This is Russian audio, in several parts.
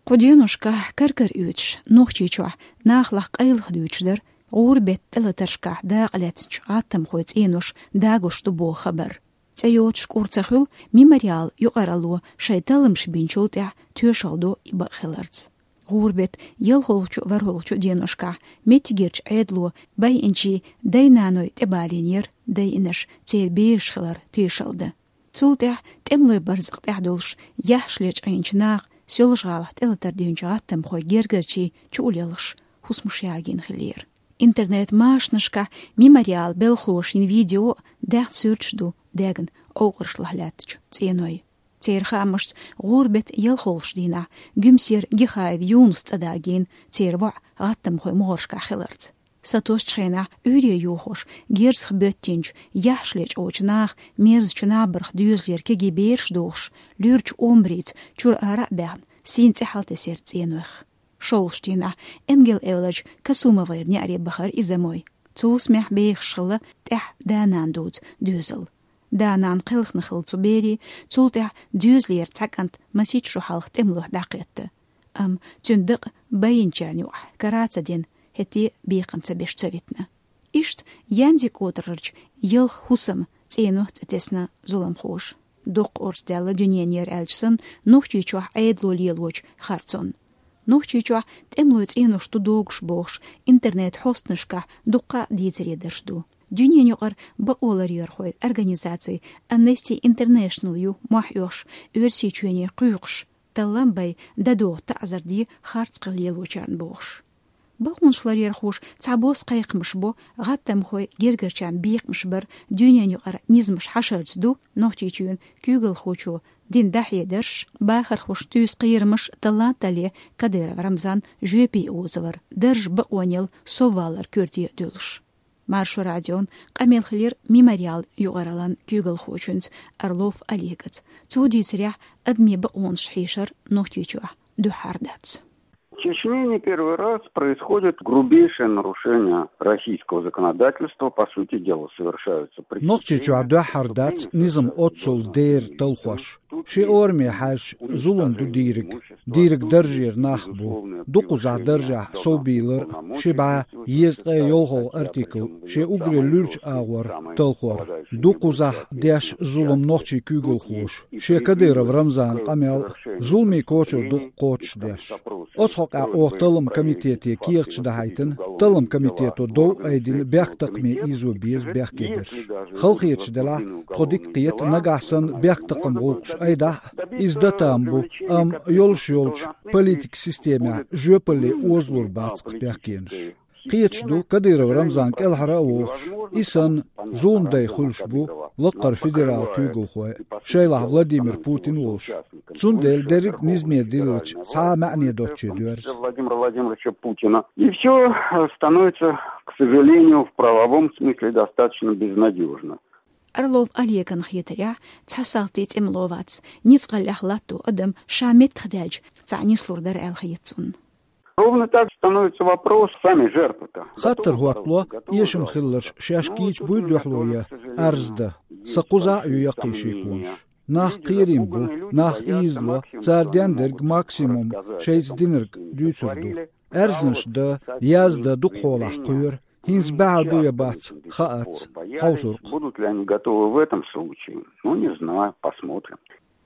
قدينوشكا كركر يوتش نوخشيشوا ناخلق ايلخ دوتشدر غوربت تلترشكا داقلتش عاتم خويت اينوش داغوش دبو خبر تيوتش كورتخل ميماريال يقرالو شيطالمش بينشولتع تيوشالدو يبخلرز غوربت يلخولچو ورهولچو دينوشكا ميتيگيرچ عيدلو باي انچي داينانوي تبالينير داينش تيربيش خلر تيشالد تولتع تملوي برزق تحدولش يحشليچ اينچناغ سيولشغالح تلتر دينچاتم خو گيرگرچي چوليلش хусмушягин хлер интернет машнышка мемориал белхлошин видео дах сюрчду деген огыршлахлатч ценой церхамш гурбет елхолшдина гүмсер гихайв юнус цадагин церва гаттам хой моршка хлерц сатошчена үре юхош герсх бөттинч яхшлеч очнах мерзчна брх дюзлер кегеберш дош лүрч омбриц чур ара бен синц халте серценох شولشتينا انجل اولج كسوموير نعري بخر ازموي توسمح بيخ شغله تح دانان دود دوزل دانان قلخ نخل تبيري تولتح دوزلير تاكنت مسيج شو حلق تملوح دقيت تندق بين جانيوح كراتدين هتي بيقن تبيش تبيتنا اشت ياندي كودرج يلخ حسم تينو تتسنا ظلم خوش دوق اورستيلا دنيانير الجسن نوخجي چوح ايدلو ليلوج خارتون نوخچيچوا تملويت اينو شتو دوغش بوخش интернет хостнышка дука дийтередершду дүйнөн югар баолар ярхой организации Amnesty International ю махёш өрсичүне куйгыш талламбай дадо тазарди харцкыл елочан бохш бахуншлар ярхуш цабос кайкмыш бо гаттам хой гергерчан бийкмыш бир дүйнөн югар низмыш хашырцду нохчичүн күгөл хочу دين داحية درش باخر خوش تيس قيرمش طلان تالي كدير رمزان جوبي اوزور درج بقوانيل سوفالر كورتي دولش مارشو راديون قاميل خلير ميماريال يغرالان كيغل خوشنز أرلوف أليغت تودي سريح أدمي بقوان شحيشر نوختيچوح دو حاردات В Чечне не первый раз происходит грубейшее нарушение российского законодательства. По сути дела, совершаются преступления. نوختيچوح دو حاردات نظم أتصل دير تلخوش شي أورمي حاش ظلم دو ديرك درجير ناخبو دو قزع درجة صوبيلر شي با يزق يوغل ارتيكل شي أغري لورج آور تلخور دو قزع ديش ظلم نوختي كيغل خوش شي كدير в رمزان قميل ظلمي كوچر دو قوچ ديش أصحق أو تلم كميتيتي كيرتش دهايتن تلم كميتيتو دو أيدين بيخ تقمي إيزو بيز بيخ كيبش خلقيتش دلا قديق نغاسن بيخ تقم غوكش أيدا إزدتامبو يولش политик система жөпөле озлур бацк бякенш قيتشدو كدير رمزان كالحرا ووخش إسان زوم داي خلشبو لقر فيدرال كيغل خوي شايلح فلاديمير بوتين ووش تسوندل ديريك نизме ديلوش سا معني دوتشي дюрс Владимира Владимировича Путина. И все становится, к сожалению, в правовом смысле достаточно безнадежно. أرلوف أليكن خيتريا تحصلتيت إملوفات نيسقل أخلاتو أدم شامت خداج تعني سلور در الخيتون Ровно так становится вопрос сами жертвы-то. خاطر هوطلو يشم خلرش شاشكيش بويدوحلويا أرزده سقوزا يقيشي كونش ناخ قيرين بو ناخ إيزلو تاردين درق ماكسيموم شيز دينرق ديوتردو أرزنش ده يازده دو قولح قير هينز بعل بويا بات خاات حوصرق Будут ли они готовы в этом случае? Ну, не знаю, посмотрим.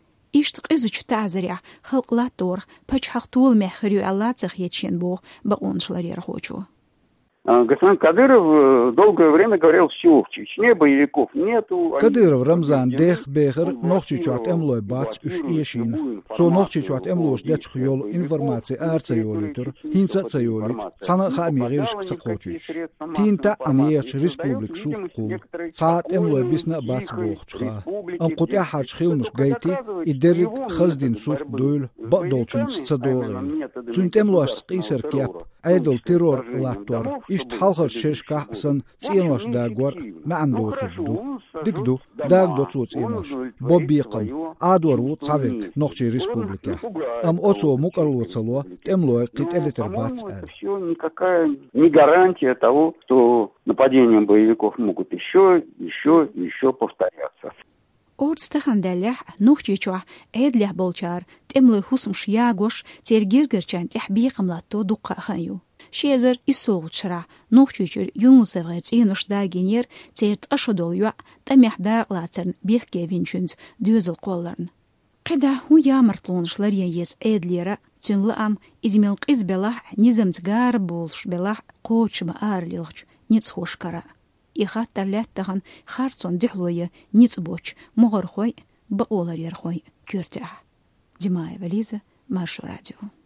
إشتق إزج تعزريع خلق لا تور بج حقتول محريو الله تخيتشين بو بقونش لرير خوچو Господин Кадыров долгое время говорил, все, в Чечне боевиков нету. كدير رمزان ديخ بيغر نوخشي چوات املوي بات اش ايشين سو نوخشي چوات املوش دچ خيول انفورماتسي ارتsa يوليتر هينца يوليت цана خامي غيرش قوچوش تينتا انيش ريسبوبليك سوقو цаат املوي بيسنا بات بوخچخا ام قطيا حاج خيلمش غايتي يدرك خزدين سوق دويل بدولچن صدوغي چون املوش قيسر كياب ايدل تيرور لاتور إشت حلقر شيشكا سن تينوش داغور ما عنده تسدو ديكدو داغ دو تسوت تينوش بوبيقم ادورو تسافيك نوخشي ريسبوبليكا ام اوتسو مقرلو تسلو تملو قيت элитер бац Все никакая не гарантия того, что нападения боевиков могут еще повторяться. Ордстахан дәлях нухчичуа эдлях болчар темлы хусым шиягош тергиргерчан тяхби қымлатто дуққа ханю. Шезер исоғчыра нухчичур юнусевғайц инушда генер терт ашодол юа тамяхда лацерн бехке винчунц дюзел қолларн. Қида ху ямартлонышлар ес эдлера тюнлы ам измел қиз белах низамцгар болш белах қочыма арлилғч ниц хошкара. Ихат тарляттаған харсон дюхлойы ниц боч мұғыр хой баолар ер хой көртя. Димаева Лиза, Маршу радио.